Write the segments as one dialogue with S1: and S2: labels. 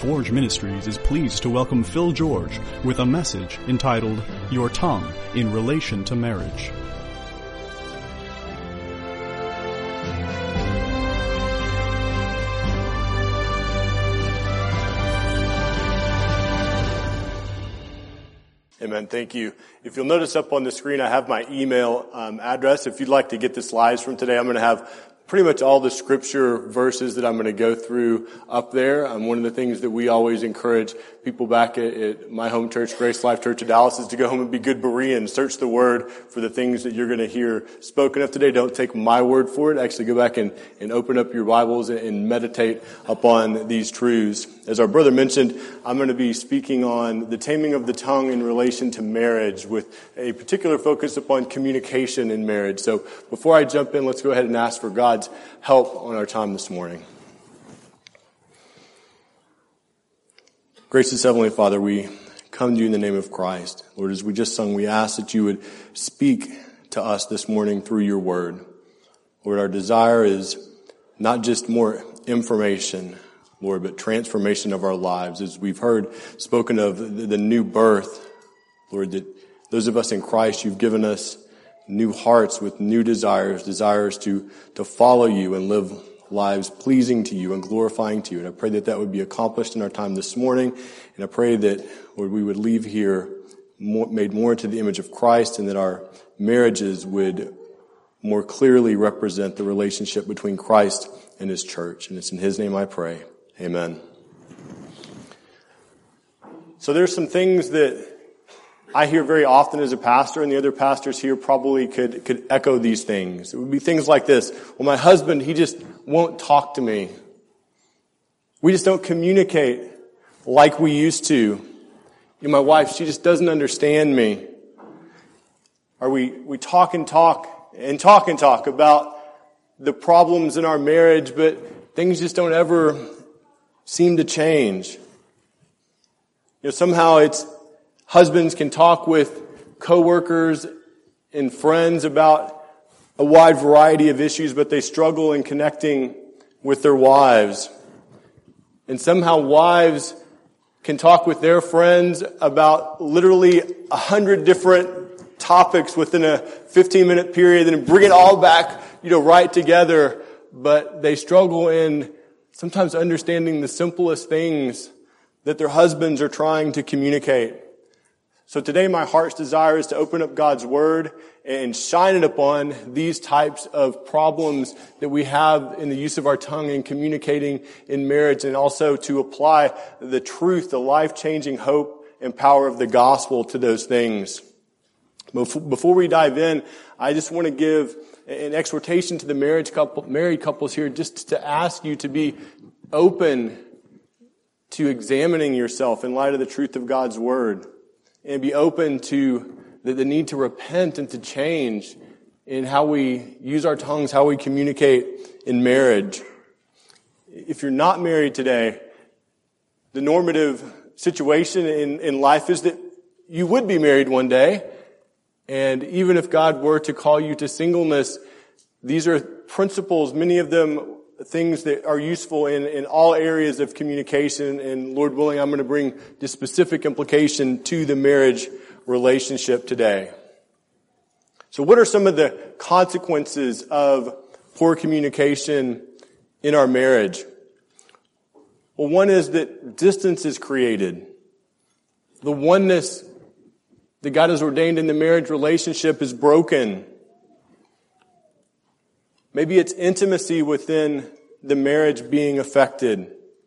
S1: Forge Ministries is pleased to welcome Phil George with a message entitled, Your Tongue in Relation to Marriage.
S2: Amen. Thank you. If you'll notice up on the screen, I have my email address. If you'd like to get the slides from today, I'm going to have pretty much all the scripture verses that I'm going to go through up there. One of the things that we always encourage people back at my home church, Grace Life Church of Dallas, is to go home and be good Bereans. Search the Word for the things that you're going to hear spoken of today. Don't take my word for it. Actually go back and open up your Bibles and meditate upon these truths. As our brother mentioned, I'm going to be speaking on the taming of the tongue in relation to marriage, with a particular focus upon communication in marriage. So before I jump in, let's go ahead and ask for God's help on our time this morning. Gracious Heavenly Father, we come to you in the name of Christ. Lord, as we just sung, we ask that you would speak to us this morning through your word. Lord, our desire is not just more information, Lord, but transformation of our lives. As we've heard spoken of the new birth, Lord, that those of us in Christ, you've given us new hearts with new desires to follow you and live lives pleasing to you and glorifying to you. And I pray that that would be accomplished in our time this morning. And I pray that, Lord, we would leave here made more into the image of Christ, and that our marriages would more clearly represent the relationship between Christ and his church. And it's in his name I pray. Amen. So there's some things that I hear very often as a pastor, and the other pastors here probably could echo these things. It would be things like this. Well, my husband, he just won't talk to me. We just don't communicate like we used to. My wife, she just doesn't understand me. Or we talk about the problems in our marriage, but things just don't ever seem to change. Somehow it's husbands can talk with coworkers and friends about a wide variety of issues, but they struggle in connecting with their wives. And somehow wives can talk with their friends about literally 100 different topics within a 15-minute period and bring it all back, right together, but they struggle in sometimes understanding the simplest things that their husbands are trying to communicate. So today my heart's desire is to open up God's Word and shine it upon these types of problems that we have in the use of our tongue in communicating in marriage, and also to apply the truth, the life-changing hope and power of the gospel to those things. Before we dive in, I just want to give an exhortation to the married couples here, just to ask you to be open to examining yourself in light of the truth of God's Word, and be open to the need to repent and to change in how we use our tongues, how we communicate in marriage. If you're not married today, the normative situation in life is that you would be married one day. And even if God were to call you to singleness, these are principles, many of them things that are useful in all areas of communication. And Lord willing, I'm going to bring this specific implication to the marriage relationship today. So what are some of the consequences of poor communication in our marriage? Well, one is that distance is created. The oneness that God has ordained in the marriage relationship is broken. Maybe it's intimacy within the marriage being affected.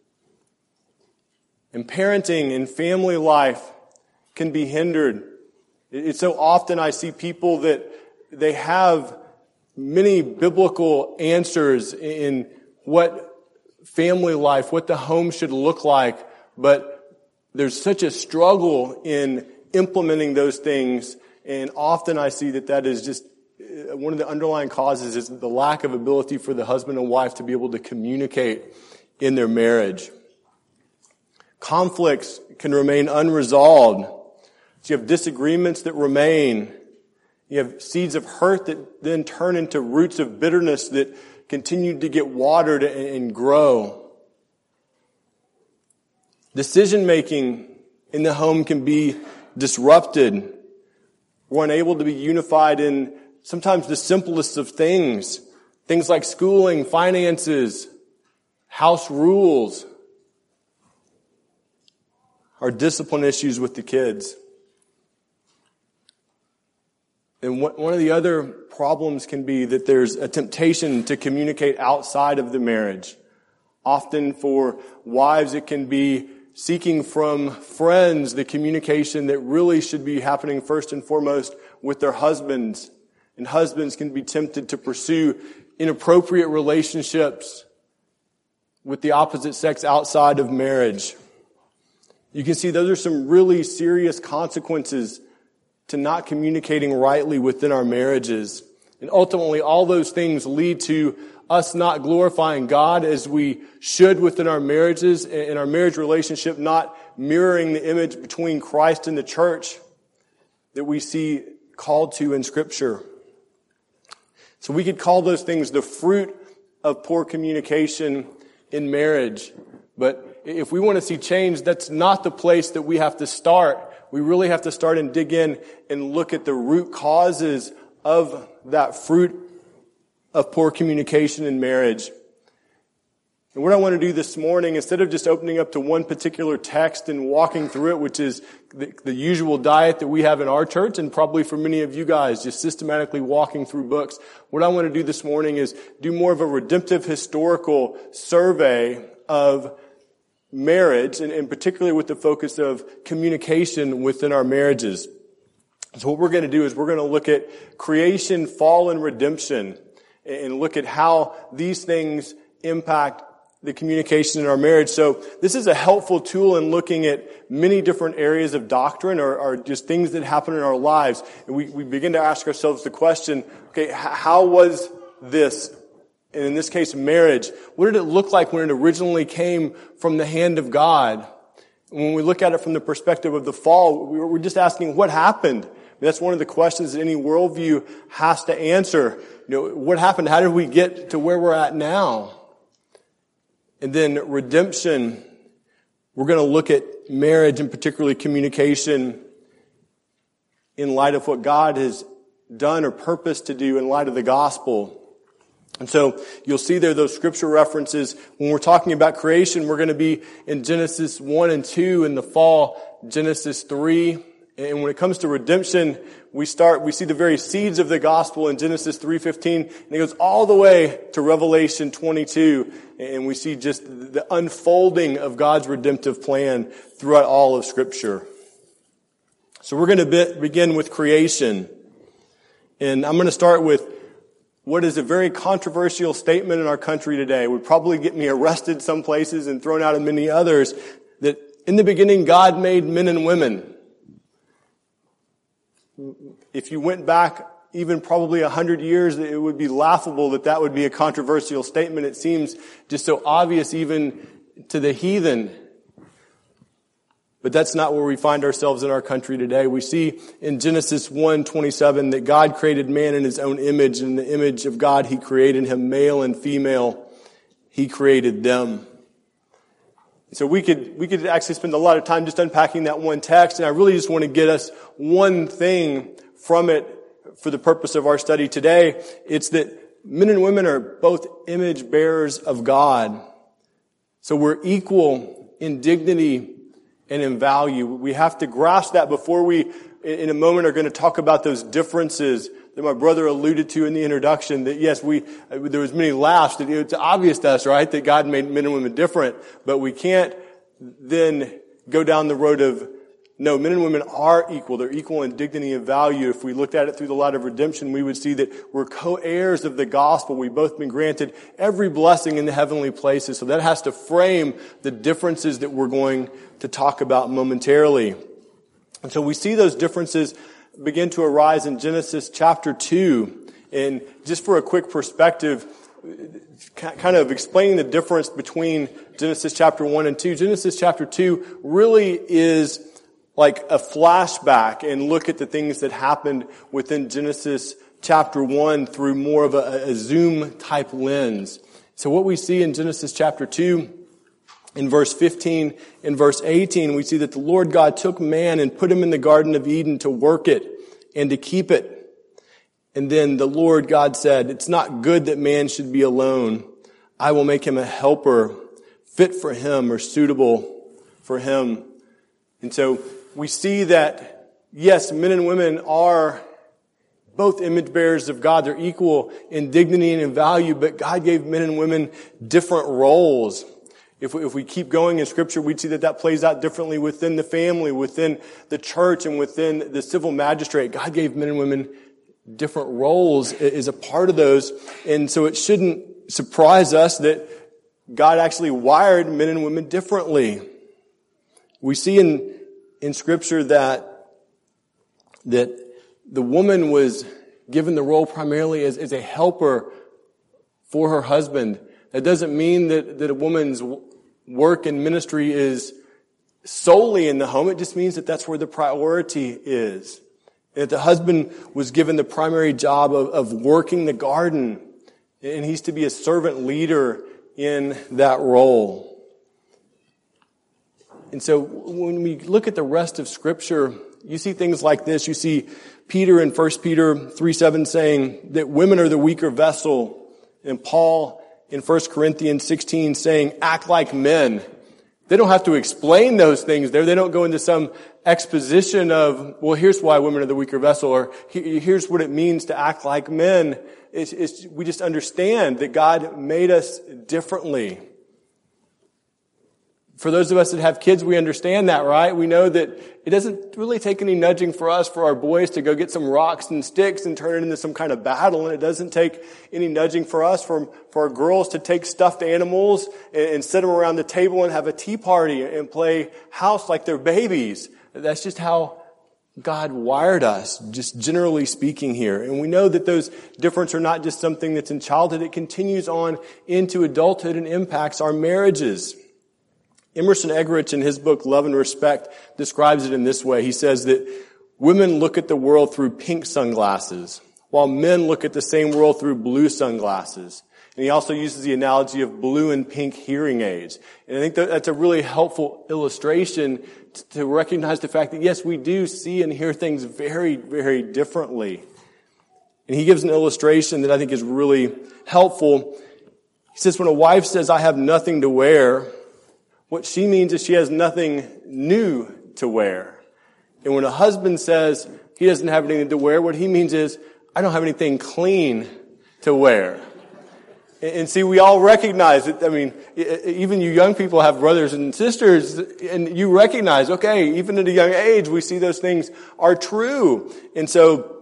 S2: And parenting and family life can be hindered. It's so often I see people that they have many biblical answers in what family life, what the home should look like, but there's such a struggle in implementing those things, and often I see that is just one of the underlying causes is the lack of ability for the husband and wife to be able to communicate in their marriage. Conflicts can remain unresolved. So you have disagreements that remain. You have seeds of hurt that then turn into roots of bitterness that continue to get watered and grow. Decision-making in the home can be disrupted. We're unable to be unified in sometimes the simplest of things. Things like schooling, finances, house rules, our discipline issues with the kids. And one of the other problems can be that there's a temptation to communicate outside of the marriage. Often for wives, it can be seeking from friends the communication that really should be happening first and foremost with their husbands. And husbands can be tempted to pursue inappropriate relationships with the opposite sex outside of marriage. You can see those are some really serious consequences to not communicating rightly within our marriages. And ultimately, all those things lead to us not glorifying God as we should within our marriages, and our marriage relationship not mirroring the image between Christ and the church that we see called to in Scripture. So we could call those things the fruit of poor communication in marriage. But if we want to see change, that's not the place that we have to start. We really have to start and dig in and look at the root causes of that fruit of poor communication in marriage. And what I want to do this morning, instead of just opening up to one particular text and walking through it, which is the usual diet that we have in our church and probably for many of you guys, just systematically walking through books, what I want to do this morning is do more of a redemptive historical survey of marriage, and particularly with the focus of communication within our marriages. So what we're going to do is we're going to look at creation, fall, and redemption, and look at how these things impact the communication in our marriage. So this is a helpful tool in looking at many different areas of doctrine or just things that happen in our lives. And we begin to ask ourselves the question, okay, how was this? And in this case, marriage. What did it look like when it originally came from the hand of God? When we look at it from the perspective of the fall, we're just asking what happened. That's one of the questions that any worldview has to answer. What happened? How did we get to where we're at now? And then redemption. We're going to look at marriage and particularly communication in light of what God has done or purposed to do in light of the gospel. And so you'll see there those scripture references. When we're talking about creation, we're going to be in Genesis 1 and 2, in the fall, Genesis 3. And when it comes to redemption, we see the very seeds of the gospel in Genesis 3:15, and it goes all the way to Revelation 22, and we see just the unfolding of God's redemptive plan throughout all of Scripture. So we're going to begin with creation. And I'm going to start with what is a very controversial statement in our country today. It would probably get me arrested some places and thrown out of many others, that in the beginning God made men and women. If you went back even probably 100 years, it would be laughable that would be a controversial statement. It seems just so obvious even to the heathen. But that's not where we find ourselves in our country today. We see in Genesis 1:27 that God created man in His own image. In the image of God, He created him, male and female. He created them. So we could actually spend a lot of time just unpacking that one text, and I really just want to get us one thing from it for the purpose of our study today. It's that men and women are both image bearers of God. So we're equal in dignity and in value. We have to grasp that before we, in a moment, are going to talk about those differences that my brother alluded to in the introduction, that yes, there was many laughs, that it's obvious to us, right, that God made men and women different, but we can't then go down the road of, no, men and women are equal. They're equal in dignity and value. If we looked at it through the light of redemption, we would see that we're co-heirs of the gospel. We've both been granted every blessing in the heavenly places. So that has to frame the differences that we're going to talk about momentarily. And so we see those differences begin to arise in Genesis chapter 2. And just for a quick perspective, kind of explaining the difference between Genesis chapter 1 and 2. Genesis chapter 2 really is like a flashback and look at the things that happened within Genesis chapter 1 through more of a zoom type lens. So what we see in Genesis chapter 2 In verse 15 and verse 18, we see that the Lord God took man and put him in the Garden of Eden to work it and to keep it. And then the Lord God said, it's not good that man should be alone. I will make him a helper fit for him or suitable for him. And so we see that, yes, men and women are both image bearers of God. They're equal in dignity and in value, but God gave men and women different roles. If we keep going in Scripture, we'd see that plays out differently within the family, within the church, and within the civil magistrate. God gave men and women different roles as a part of those. And so it shouldn't surprise us that God actually wired men and women differently. We see in Scripture that the woman was given the role primarily as a helper for her husband. That doesn't mean that a woman's work and ministry is solely in the home. It just means that that's where the priority is. And that the husband was given the primary job of working the garden. And he's to be a servant leader in that role. And so when we look at the rest of Scripture, you see things like this. You see Peter in 1 Peter 3:7 saying that women are the weaker vessel. And Paul in 1 Corinthians 16 saying, act like men. They don't have to explain those things there. They don't go into some exposition of, well, here's why women are the weaker vessel, or here's what it means to act like men. We just understand that God made us differently. For those of us that have kids, we understand that, right? We know that it doesn't really take any nudging for us, for our boys to go get some rocks and sticks and turn it into some kind of battle. And it doesn't take any nudging for us, for our girls to take stuffed animals and set them around the table and have a tea party and play house like they're babies. That's just how God wired us, just generally speaking here. And we know that those differences are not just something that's in childhood. It continues on into adulthood and impacts our marriages. Emerson Eggerichs, in his book, Love and Respect, describes it in this way. He says that women look at the world through pink sunglasses, while men look at the same world through blue sunglasses. And he also uses the analogy of blue and pink hearing aids. And I think that's a really helpful illustration to recognize the fact that, yes, we do see and hear things very, very differently. And he gives an illustration that I think is really helpful. He says, when a wife says, I have nothing to wear, what she means is she has nothing new to wear. And when a husband says he doesn't have anything to wear, what he means is, I don't have anything clean to wear. And see, we all recognize it. I mean, even you young people have brothers and sisters, and you recognize, okay, even at a young age, we see those things are true. And so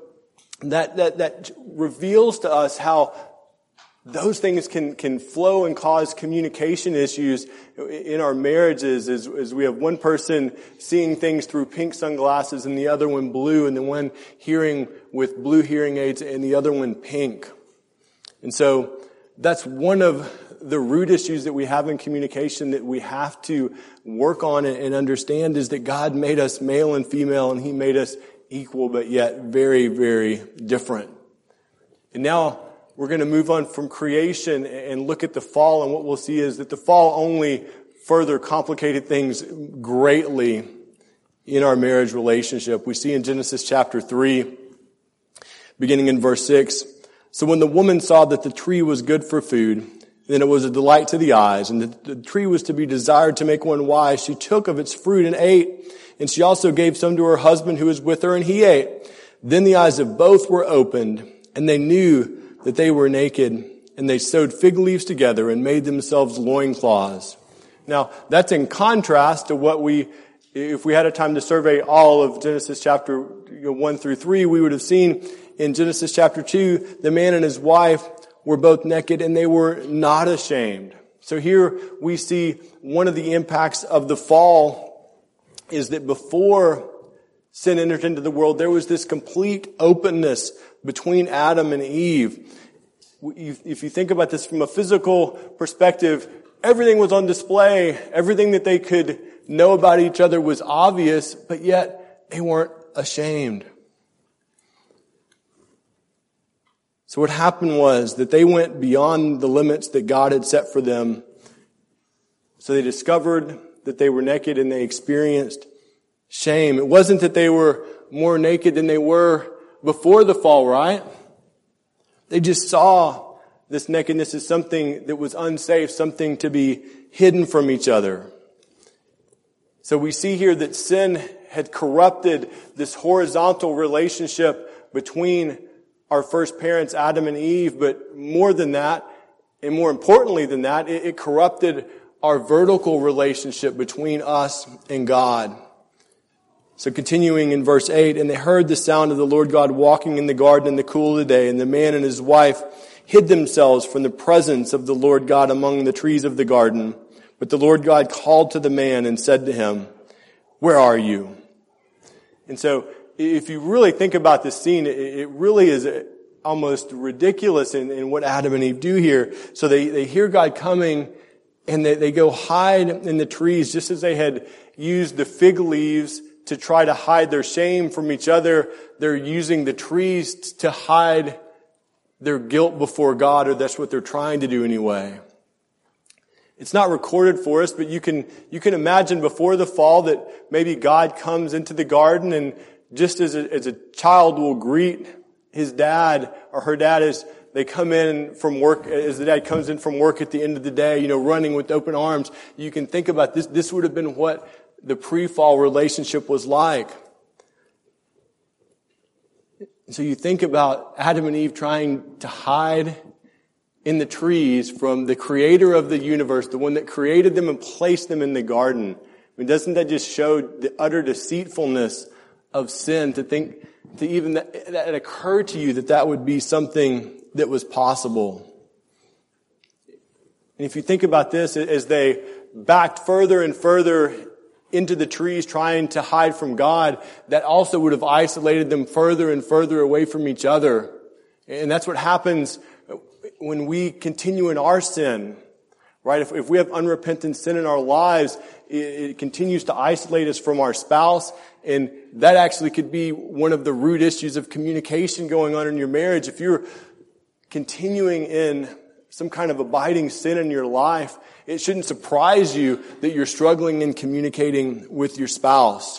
S2: that reveals to us how those things can flow and cause communication issues in our marriages as we have one person seeing things through pink sunglasses and the other one blue, and the one hearing with blue hearing aids and the other one pink. And so that's one of the root issues that we have in communication that we have to work on and understand, is that God made us male and female, and He made us equal but yet very, very different. And now we're going to move on from creation and look at the fall, and what we'll see is that the fall only further complicated things greatly in our marriage relationship. We see in Genesis chapter 3, beginning in verse 6, so when the woman saw that the tree was good for food, then it was a delight to the eyes, and the tree was to be desired to make one wise, she took of its fruit and ate, and she also gave some to her husband who was with her, and he ate. Then the eyes of both were opened, and they knew that they were naked, and they sewed fig leaves together and made themselves loincloths. Now, that's in contrast to if we had a time to survey all of Genesis chapter 1 through 3, we would have seen in Genesis chapter 2, the man and his wife were both naked and they were not ashamed. So here we see one of the impacts of the fall is that before sin entered into the world, there was this complete openness between Adam and Eve. If you think about this from a physical perspective, everything was on display. Everything that they could know about each other was obvious, but yet they weren't ashamed. So what happened was that they went beyond the limits that God had set for them So they discovered that they were naked and they experienced shame. It wasn't that they were more naked than they were before the fall, right? They just saw this nakedness as something that was unsafe, something to be hidden from each other. So we see here that sin had corrupted this horizontal relationship between our first parents, Adam and Eve, but more than that, and more importantly than that, it corrupted our vertical relationship between us and God. So continuing in verse 8, and they heard the sound of the Lord God walking in the garden in the cool of the day, and the man and his wife hid themselves from the presence of the Lord God among the trees of the garden. But the Lord God called to the man and said to him, "Where are you?" And so if you really think about this scene, it really is almost ridiculous in what Adam and Eve do here. So they hear God coming and they go hide in the trees just as they had used the fig leaves to try to hide their shame from each other. They're using the trees to hide their guilt before God, or that's what they're trying to do anyway. It's not recorded for us, but you can imagine before the fall that maybe God comes into the garden, and just as a child will greet his dad or her dad as they come in from work, as the dad comes in from work at the end of the day, running with open arms, you can think about this. This would have been what the pre-fall relationship was like. So you think about Adam and Eve trying to hide in the trees from the creator of the universe, the one that created them and placed them in the garden. I mean, doesn't that just show the utter deceitfulness of sin to think, to even that occurred to you that would be something that was possible? And if you think about this, as they backed further and further into the trees trying to hide from God, that also would have isolated them further and further away from each other. And that's what happens when we continue in our sin, right? If we have unrepentant sin in our lives, it continues to isolate us from our spouse, and that actually could be one of the root issues of communication going on in your marriage. If you're continuing in some kind of abiding sin in your life, it shouldn't surprise you that you're struggling in communicating with your spouse.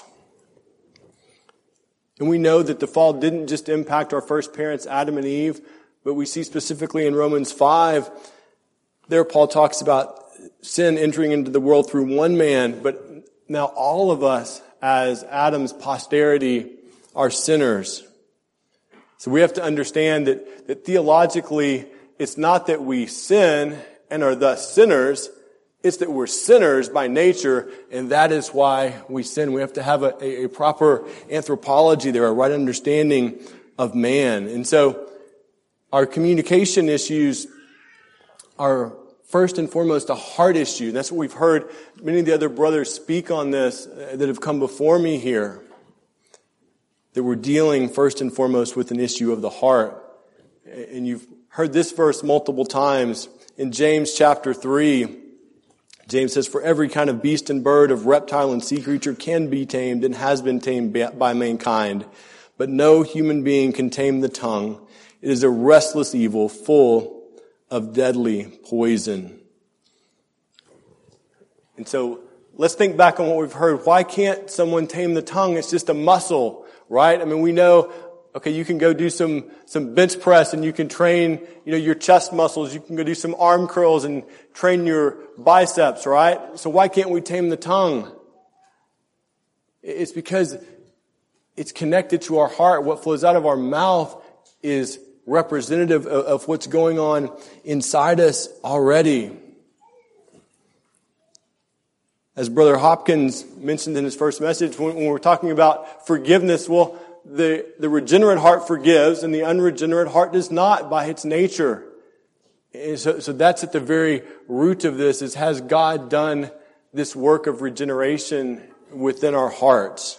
S2: And we know that the fall didn't just impact our first parents, Adam and Eve, but we see specifically in Romans 5, there Paul talks about sin entering into the world through one man, but now all of us as Adam's posterity are sinners. So we have to understand that theologically, it's not that we sin and are thus sinners, it's that we're sinners by nature, and that is why we sin. We have to have a proper anthropology there, a right understanding of man. And so our communication issues are first and foremost a heart issue. That's what we've heard many of the other brothers speak on this that have come before me here. That we're dealing first and foremost with an issue of the heart. And you've heard this verse multiple times. In James chapter 3, James says, "For every kind of beast and bird, of reptile and sea creature can be tamed and has been tamed by mankind. But no human being can tame the tongue. It is a restless evil full of deadly poison." And so let's think back on what we've heard. Why can't someone tame the tongue? It's just a muscle, right? I mean, we know, okay, you can go do some bench press and you can train, your chest muscles. You can go do some arm curls and train your biceps, right? So why can't we tame the tongue? It's because it's connected to our heart. What flows out of our mouth is representative of what's going on inside us already. As Brother Hopkins mentioned in his first message, when we're talking about forgiveness, well, the regenerate heart forgives and the unregenerate heart does not by its nature. And so that's at the very root of this, is has God done this work of regeneration within our hearts?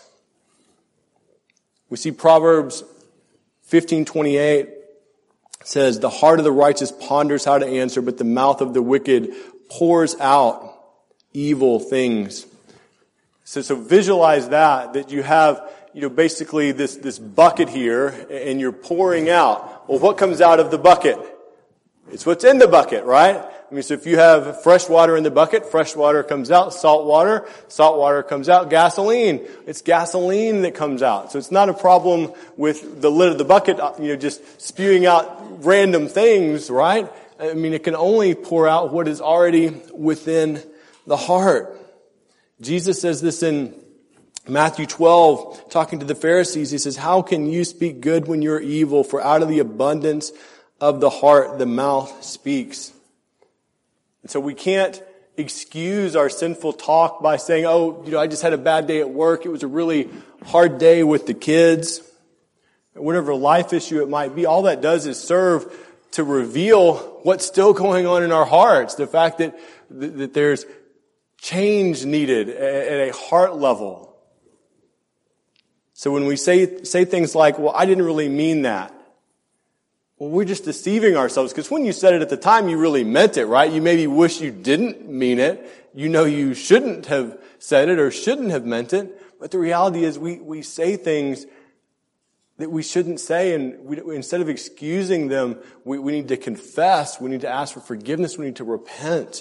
S2: We see Proverbs 15:28 says, "The heart of the righteous ponders how to answer, but the mouth of the wicked pours out evil things." So visualize that you have, basically this bucket here, and you're pouring out. Well, what comes out of the bucket? It's what's in the bucket, right? I mean, so if you have fresh water in the bucket, fresh water comes out, salt water comes out, gasoline. It's gasoline that comes out. So it's not a problem with the lid of the bucket, just spewing out random things, right? I mean, it can only pour out what is already within the heart. Jesus says this in Matthew 12, talking to the Pharisees. He says, how can you speak good when you're evil? For out of the abundance of the heart, the mouth speaks. And so we can't excuse our sinful talk by saying, I just had a bad day at work. It was a really hard day with the kids. Whatever life issue it might be, all that does is serve to reveal what's still going on in our hearts. The fact that there's change needed at a heart level. So when we say things like, well, I didn't really mean that. Well, we're just deceiving ourselves, because when you said it at the time, you really meant it, right? You maybe wish you didn't mean it. You know you shouldn't have said it or shouldn't have meant it. But the reality is we say things that we shouldn't say, and instead of excusing them, we need to confess, we need to ask for forgiveness, we need to repent.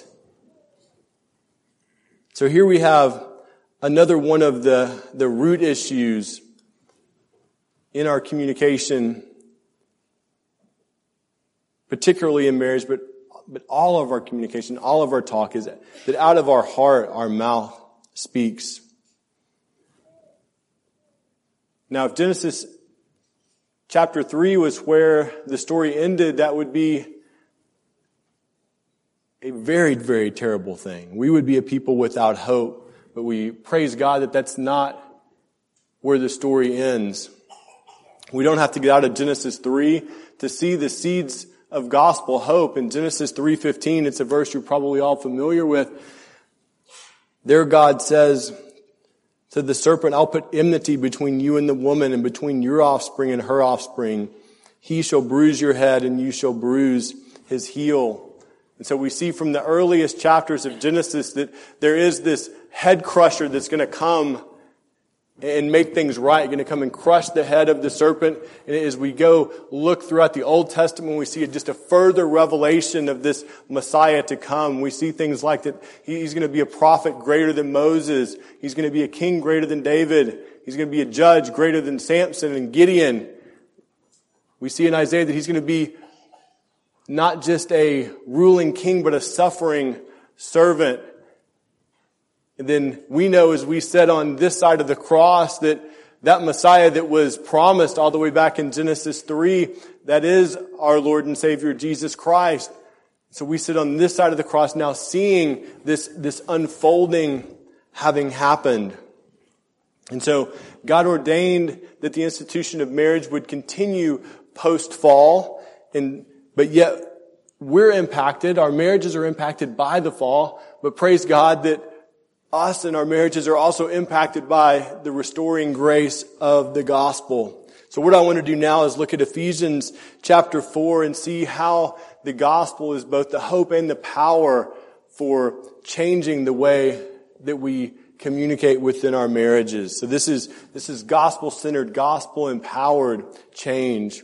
S2: So here we have another one of the root issues in our communication, particularly in marriage, but all of our communication, all of our talk, is that out of our heart, our mouth speaks. Now, if Genesis chapter 3 was where the story ended, that would be a very, very terrible thing. We would be a people without hope, but we praise God that that's not where the story ends. We don't have to get out of Genesis 3 to see the seeds of gospel hope. In Genesis 3:15, it's a verse you're probably all familiar with. There God says to the serpent, I'll put enmity between you and the woman, and between your offspring and her offspring. He shall bruise your head, and you shall bruise his heel. And so we see from the earliest chapters of Genesis that there is this head crusher that's going to come and make things right, going to come and crush the head of the serpent. And as we go look throughout the Old Testament, we see just a further revelation of this Messiah to come. We see things like that he's going to be a prophet greater than Moses. He's going to be a king greater than David. He's going to be a judge greater than Samson and Gideon. We see in Isaiah that he's going to be not just a ruling king, but a suffering servant. And then we know, as we said on this side of the cross, that Messiah that was promised all the way back in Genesis 3, that is our Lord and Savior, Jesus Christ. So we sit on this side of the cross now seeing this unfolding having happened. And so God ordained that the institution of marriage would continue post-fall, but yet we're impacted, our marriages are impacted by the fall, but praise God that us and our marriages are also impacted by the restoring grace of the gospel. So what I want to do now is look at Ephesians chapter 4 and see how the gospel is both the hope and the power for changing the way that we communicate within our marriages. So this is gospel-centered, gospel-empowered change.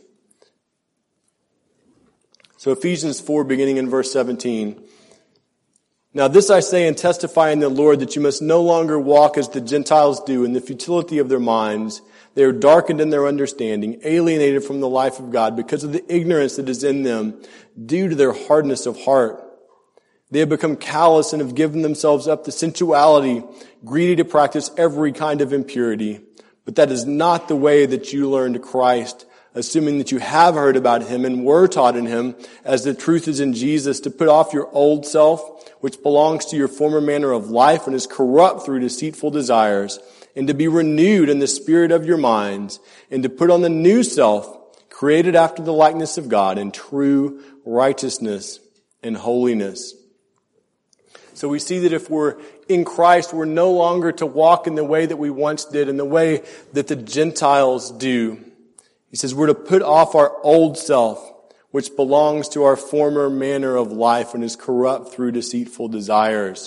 S2: So Ephesians 4, beginning in verse 17. Now this I say and testify in the Lord, that you must no longer walk as the Gentiles do in the futility of their minds. They are darkened in their understanding, alienated from the life of God because of the ignorance that is in them due to their hardness of heart. They have become callous and have given themselves up to sensuality, greedy to practice every kind of impurity. But that is not the way that you learned Christ, assuming that you have heard about him and were taught in him, as the truth is in Jesus, to put off your old self, which belongs to your former manner of life and is corrupt through deceitful desires, and to be renewed in the spirit of your minds, and to put on the new self, created after the likeness of God in true righteousness and holiness. So we see that if we're in Christ, we're no longer to walk in the way that we once did, in the way that the Gentiles do. He says we're to put off our old self, which belongs to our former manner of life and is corrupt through deceitful desires.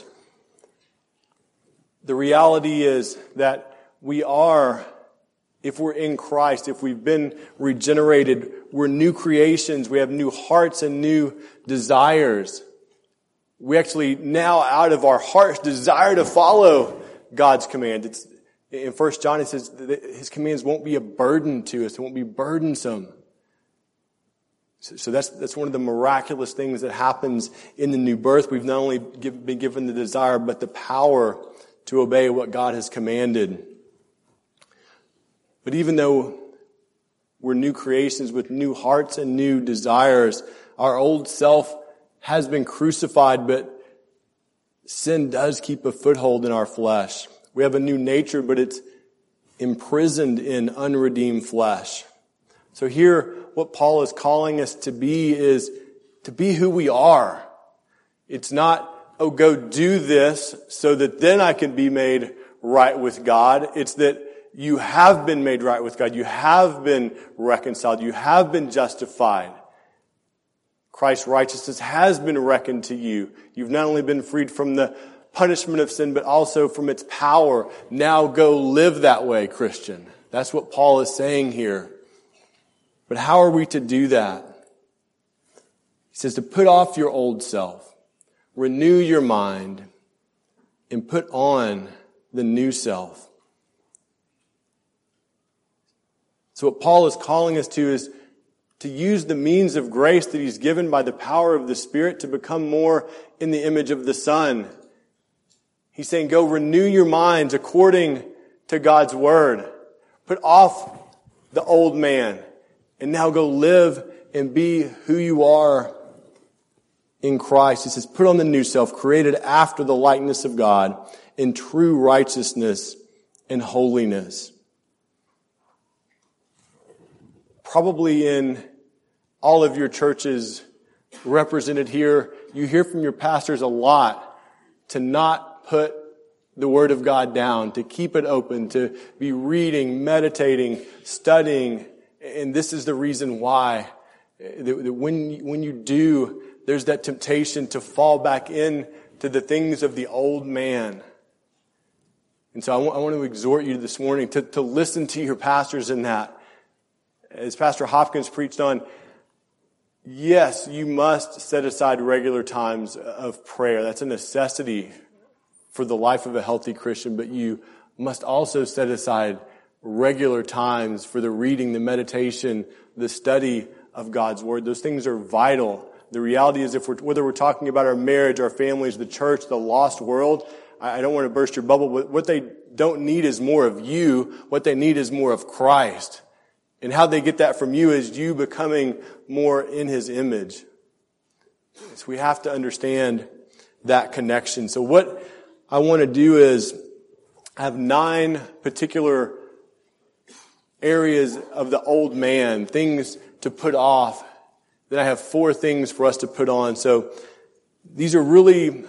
S2: The reality is that we are, if we're in Christ, if we've been regenerated, we're new creations. We have new hearts and new desires. we actually now out of our hearts desire to follow God's command. It's, in 1 John it says that His commands won't be a burden to us. It won't be burdensome. So that's one of the miraculous things that happens in the new birth. We've not only been given the desire, but the power to obey what God has commanded. But even though we're new creations with new hearts and new desires, our old self has been crucified, but sin does keep a foothold in our flesh. We have a new nature, but it's imprisoned in unredeemed flesh. So here, what Paul is calling us to be is to be who we are. It's not, oh, go do this so that then I can be made right with God. It's that you have been made right with God. You have been reconciled. You have been justified. Christ's righteousness has been reckoned to you. You've not only been freed from the punishment of sin, but also from its power. Now go live that way, Christian. That's what Paul is saying here. But how are we to do that? He says to put off your old self, renew your mind, and put on the new self. So what Paul is calling us to is to use the means of grace that he's given by the power of the Spirit to become more in the image of the Son. He's saying, go renew your minds according to God's Word. Put off the old man. And now go live and be who you are in Christ. He says, put on the new self, created after the likeness of God in true righteousness and holiness. Probably in all of your churches represented here, you hear from your pastors a lot to not put the Word of God down, to keep it open, to be reading, meditating, studying. And this is the reason why. That when you do, there's that temptation to fall back into the things of the old man. And so I want to exhort you this morning to listen to your pastors in that. As Pastor Hopkins preached on, yes, you must set aside regular times of prayer. That's a necessity for the life of a healthy Christian. But you must also set aside regular times for the reading, the meditation, the study of God's Word. Those things are vital. The reality is whether we're talking about our marriage, our families, the church, the lost world, I don't want to burst your bubble, but what they don't need is more of you. What they need is more of Christ. And how they get that from you is you becoming more in His image. So we have to understand that connection. So what I want to do is I have 9 particular areas of the old man, things to put off. Then I have 4 things for us to put on. So these are really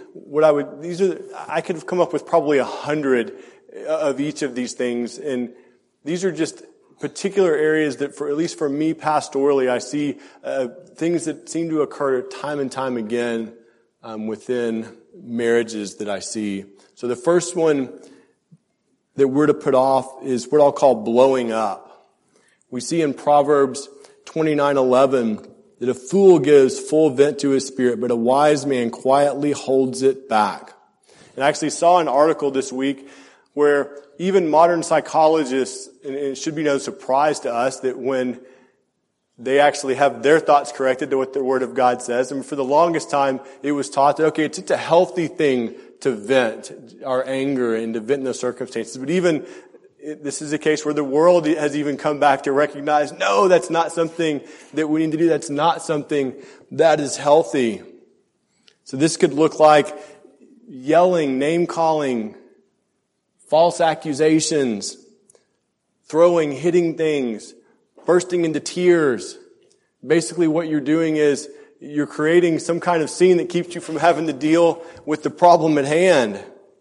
S2: I could have come up with probably 100 of each of these things. And these are just particular areas that at least for me pastorally, I see things that seem to occur time and time again within marriages that I see. So the first one that we're to put off is what I'll call blowing up. We see in Proverbs 29:11 that a fool gives full vent to his spirit, but a wise man quietly holds it back. And I actually saw an article this week where even modern psychologists, and it should be no surprise to us that when they actually have their thoughts corrected to what the Word of God says, and for the longest time it was taught that, okay, it's a healthy thing to vent our anger and to vent in those circumstances. But even this is a case where the world has even come back to recognize, no, that's not something that we need to do. That's not something that is healthy. So this could look like yelling, name-calling, false accusations, throwing, hitting things, bursting into tears. Basically what you're doing is you're creating some kind of scene that keeps you from having to deal with the problem at hand.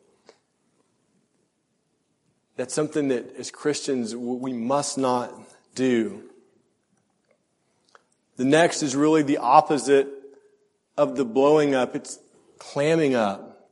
S2: That's something that as Christians we must not do. The next is really the opposite of the blowing up. It's clamming up.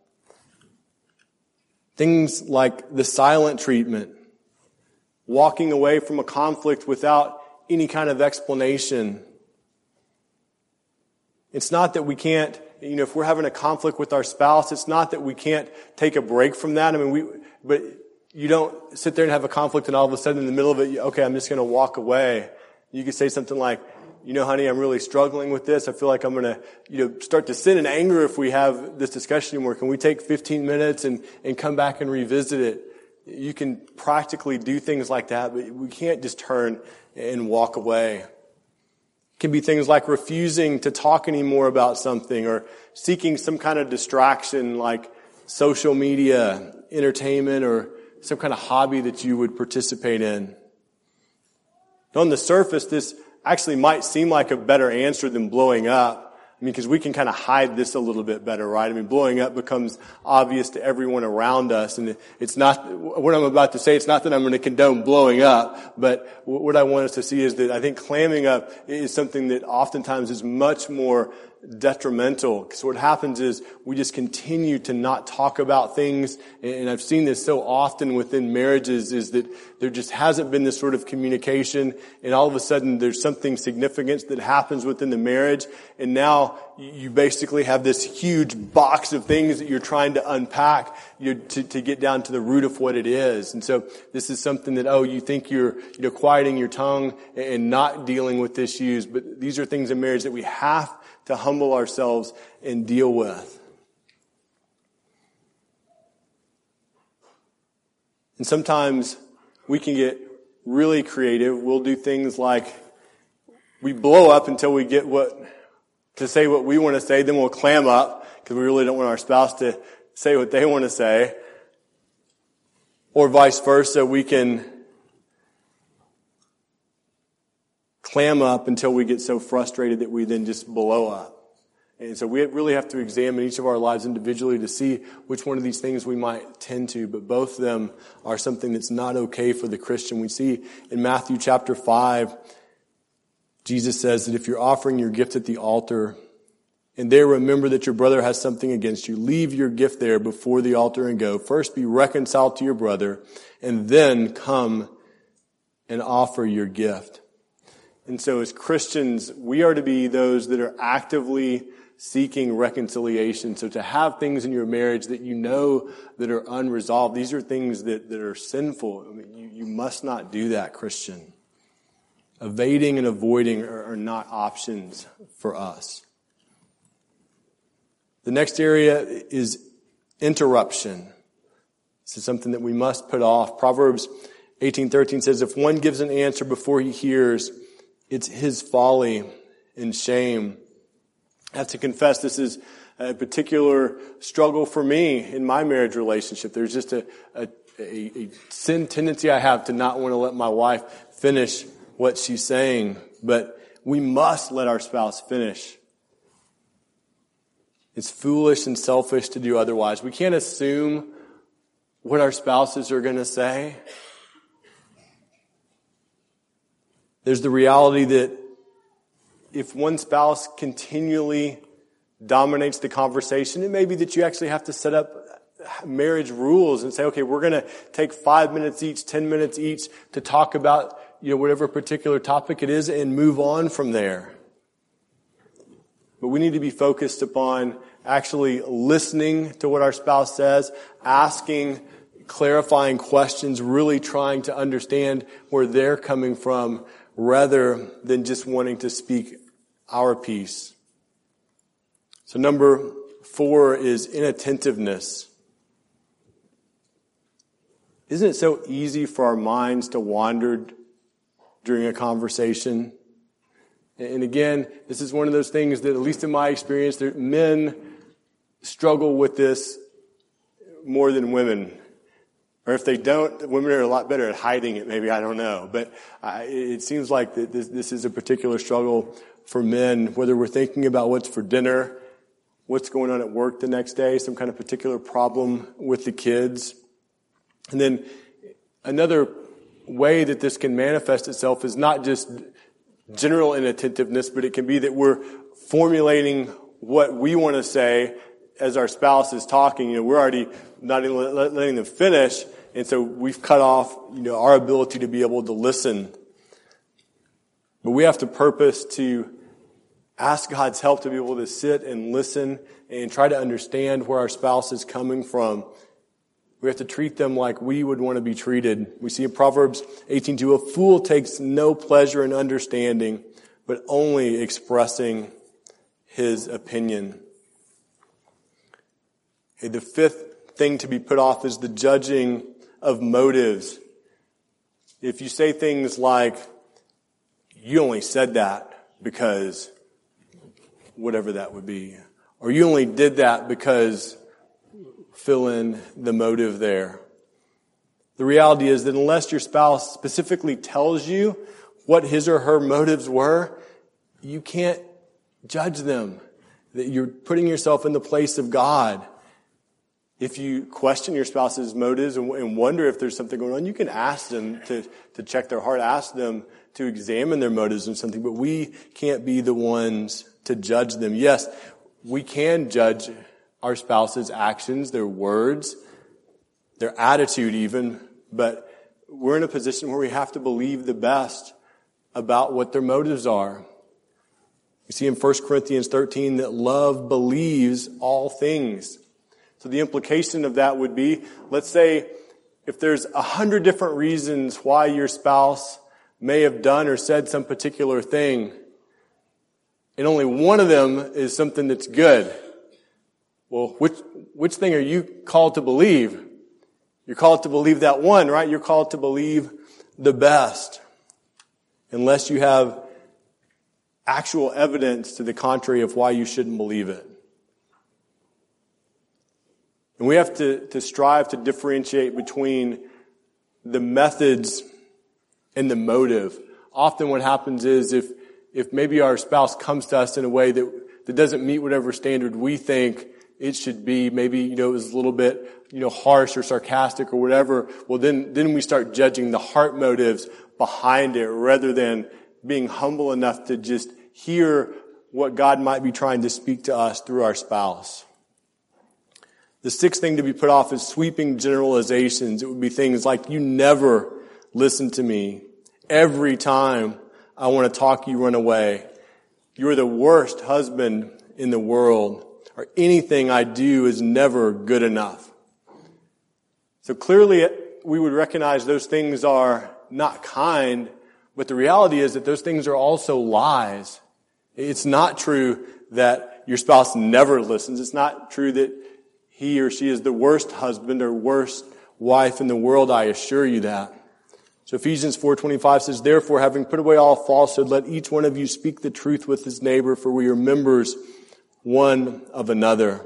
S2: Things like the silent treatment, walking away from a conflict without any kind of explanation. It's not that we can't if we're having a conflict with our spouse, it's not that we can't take a break from that. But you don't sit there and have a conflict and all of a sudden in the middle of it, okay, I'm just going to walk away. You could say something like, honey, I'm really struggling with this. I feel like I'm going to, start to sin in anger if we have this discussion anymore. Can we take 15 minutes and come back and revisit it? You can practically do things like that, but we can't just turn and walk away. It can be things like refusing to talk anymore about something or seeking some kind of distraction like social media, entertainment, or some kind of hobby that you would participate in. On the surface, this actually might seem like a better answer than blowing up. Because we can kind of hide this a little bit better, right? Blowing up becomes obvious to everyone around us. And it's not, what I'm about to say, it's not that I'm going to condone blowing up, but what I want us to see is that I think clamming up is something that oftentimes is much more detrimental. Because what happens is we just continue to not talk about things. And I've seen this so often within marriages is that there just hasn't been this sort of communication. And all of a sudden there's something significant that happens within the marriage. And now you basically have this huge box of things that you're trying to unpack to get down to the root of what it is. And so this is something that, you think you're quieting your tongue and not dealing with issues. But these are things in marriage that we have to humble ourselves and deal with. And sometimes we can get really creative. We'll do things like we blow up until we get to say what we want to say, then we'll clam up because we really don't want our spouse to say what they want to say. Or vice versa, we can clam up until we get so frustrated that we then just blow up. And so we really have to examine each of our lives individually to see which one of these things we might tend to, but both of them are something that's not okay for the Christian. We see in Matthew chapter 5, Jesus says that if you're offering your gift at the altar and there remember that your brother has something against you, leave your gift there before the altar and go. First be reconciled to your brother and then come and offer your gift. And so as Christians, we are to be those that are actively seeking reconciliation. So to have things in your marriage that that are unresolved, these are things that are sinful. You must not do that, Christian. Evading and avoiding are not options for us. The next area is interruption. This is something that we must put off. Proverbs 18:13 says, if one gives an answer before he hears, it's his folly and shame. I have to confess this is a particular struggle for me in my marriage relationship. There's just a sin tendency I have to not want to let my wife finish what she's saying. But we must let our spouse finish. It's foolish and selfish to do otherwise. We can't assume what our spouses are going to say. There's the reality that if one spouse continually dominates the conversation, it may be that you actually have to set up marriage rules and say, okay, we're going to take 5 minutes each, 10 minutes each to talk about, whatever particular topic it is and move on from there. But we need to be focused upon actually listening to what our spouse says, asking clarifying questions, really trying to understand where they're coming from rather than just wanting to speak our piece. So number 4 is inattentiveness. Isn't it so easy for our minds to wander during a conversation? And again, this is one of those things that, at least in my experience, that men struggle with this more than women. Or if they don't, women are a lot better at hiding it, maybe, I don't know. But it seems like that this is a particular struggle for men, whether we're thinking about what's for dinner, what's going on at work the next day, some kind of particular problem with the kids. And then another way that this can manifest itself is not just general inattentiveness, but it can be that we're formulating what we want to say as our spouse is talking. We're already not even letting them finish, and so we've cut off, our ability to be able to listen. But we have to purpose to ask God's help to be able to sit and listen and try to understand where our spouse is coming from. We have to treat them like we would want to be treated. We see in Proverbs 18:2, a fool takes no pleasure in understanding, but only expressing his opinion. Okay, the fifth thing to be put off is the judging of motives. If you say things like, you only said that because whatever that would be, or you only did that because fill in the motive there. The reality is that unless your spouse specifically tells you what his or her motives were, you can't judge them. That you're putting yourself in the place of God. If you question your spouse's motives and wonder if there's something going on, you can ask them to check their heart, ask them to examine their motives and something, but we can't be the ones to judge them. Yes, we can judge our spouse's actions, their words, their attitude even, but we're in a position where we have to believe the best about what their motives are. We see in 1 Corinthians 13 that love believes all things. So the implication of that would be, let's say, if there's 100 different reasons why your spouse may have done or said some particular thing, and only one of them is something that's good. Well, which thing are you called to believe? You're called to believe that one, right? You're called to believe the best. Unless you have actual evidence to the contrary of why you shouldn't believe it. And we have to strive to differentiate between the methods and the motive. Often what happens is if maybe our spouse comes to us in a way that doesn't meet whatever standard we think it should be, maybe, it was a little bit, harsh or sarcastic or whatever, well then we start judging the heart motives behind it rather than being humble enough to just hear what God might be trying to speak to us through our spouse. The sixth thing to be put off is sweeping generalizations. It would be things like, you never listen to me. Every time I want to talk, you run away. You're the worst husband in the world. Or anything I do is never good enough. So clearly we would recognize those things are not kind, but the reality is that those things are also lies. It's not true that your spouse never listens. It's not true that he or she is the worst husband or worst wife in the world. I assure you that. So Ephesians 4:25 says, therefore, having put away all falsehood, let each one of you speak the truth with his neighbor, for we are members one of another.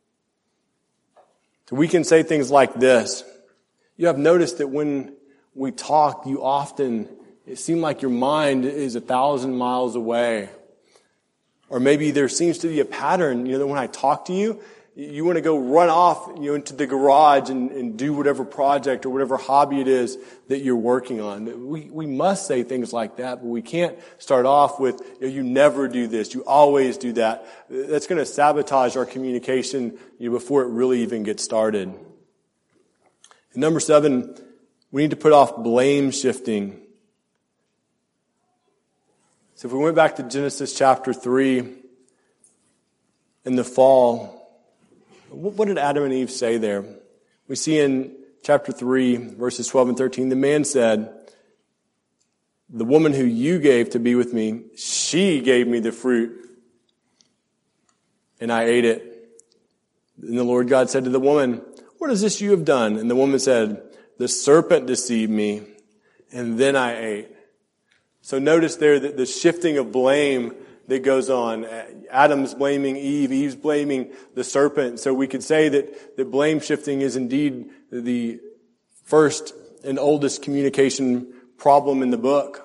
S2: So we can say things like this. You have noticed that when we talk, it seems like your mind is 1,000 miles away. Or maybe there seems to be a pattern, that when I talk to you, you want to go run off, into the garage and do whatever project or whatever hobby it is that you're working on. We must say things like that, but we can't start off with, you never do this, you always do that. That's going to sabotage our communication, before it really even gets started. And number 7, we need to put off blame shifting. So if we went back to Genesis chapter 3 in the fall, what did Adam and Eve say there? We see in chapter 3, verses 12 and 13, the man said, the woman who you gave to be with me, she gave me the fruit, and I ate it. And the Lord God said to the woman, what is this you have done? And the woman said, the serpent deceived me, and then I ate. So notice there that the shifting of blame that goes on. Adam's blaming Eve, Eve's blaming the serpent. So we could say that blame shifting is indeed the first and oldest communication problem in the book.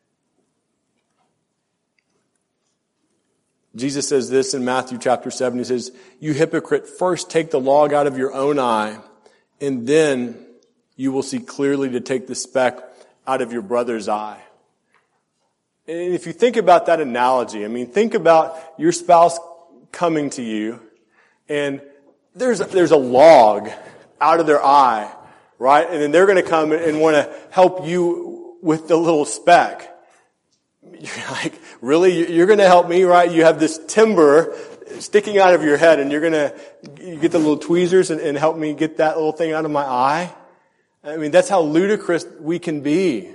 S2: Jesus says this in Matthew chapter 7. He says, you hypocrite, first take the log out of your own eye, and then you will see clearly to take the speck out of your brother's eye. And if you think about that analogy, think about your spouse coming to you, and there's a log out of their eye, right? And then they're going to come and want to help you with the little speck. You're like, really? You're going to help me, right? You have this timber sticking out of your head, and you get the little tweezers and help me get that little thing out of my eye? I mean, that's how ludicrous we can be.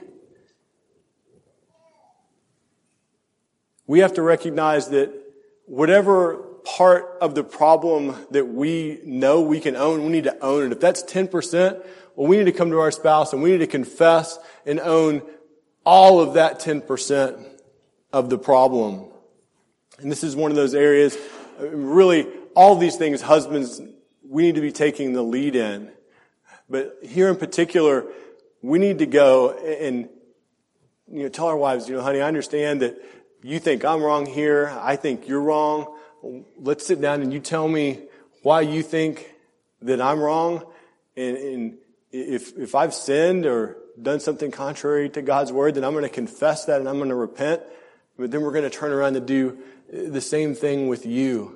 S2: We have to recognize that whatever part of the problem that we know we can own, we need to own it. If that's 10%, well, we need to come to our spouse and we need to confess and own all of that 10% of the problem. And this is one of those areas, really, all of these things, husbands, we need to be taking the lead in. But here in particular, we need to go and, tell our wives, honey, I understand that you think I'm wrong here. I think you're wrong. Let's sit down and you tell me why you think that I'm wrong. And if I've sinned or done something contrary to God's word, then I'm going to confess that and I'm going to repent. But then we're going to turn around and do the same thing with you.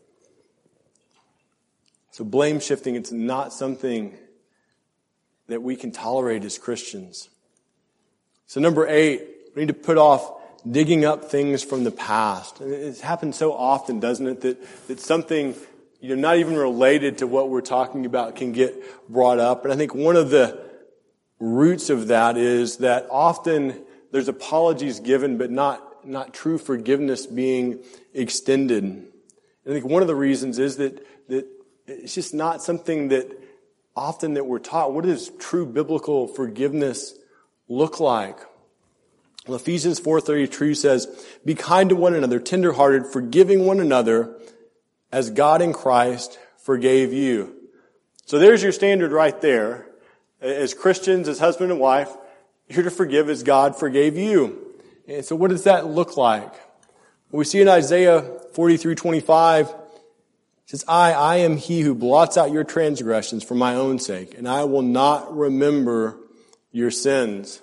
S2: So blame shifting, it's not something that we can tolerate as Christians. So number 8, we need to put off digging up things from the past. And it's happened so often, doesn't it, that something, not even related to what we're talking about can get brought up. And I think one of the roots of that is that often there's apologies given, but not true forgiveness being extended. And I think one of the reasons is that it's just not something that often that we're taught. What does true biblical forgiveness look like? Well, Ephesians 4:32 says, "Be kind to one another, tenderhearted, forgiving one another, as God in Christ forgave you." So there's your standard right there. As Christians, as husband and wife, you're to forgive as God forgave you. And so what does that look like? Well, we see in Isaiah 43:25, it says, I am he who blots out your transgressions for my own sake, and I will not remember your sins.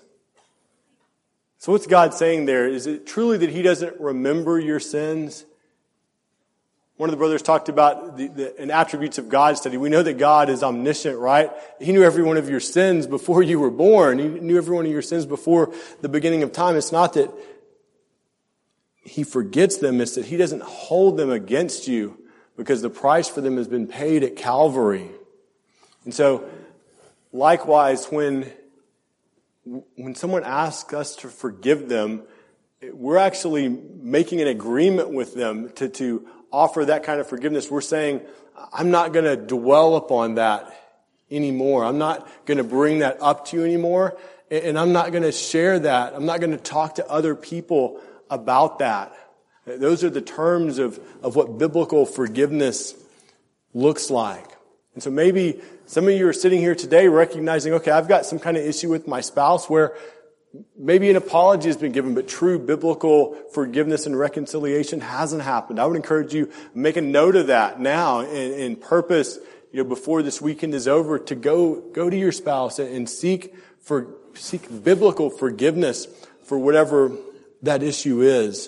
S2: So what's God saying there? Is it truly that he doesn't remember your sins? One of the brothers talked about the attributes of God study. We know that God is omniscient, right? He knew every one of your sins before you were born. He knew every one of your sins before the beginning of time. It's not that he forgets them. It's that he doesn't hold them against you because the price for them has been paid at Calvary. And so, likewise, when someone asks us to forgive them, we're actually making an agreement with them to offer that kind of forgiveness. We're saying, I'm not going to dwell upon that anymore. I'm not going to bring that up to you anymore. And I'm not going to share that. I'm not going to talk to other people about that. Those are the terms of what biblical forgiveness looks like. And so maybe some of you are sitting here today recognizing, okay, I've got some kind of issue with my spouse where maybe an apology has been given, but true biblical forgiveness and reconciliation hasn't happened. I would encourage you, make a note of that now and purpose, before this weekend is over, to go to your spouse and seek biblical forgiveness for whatever that issue is.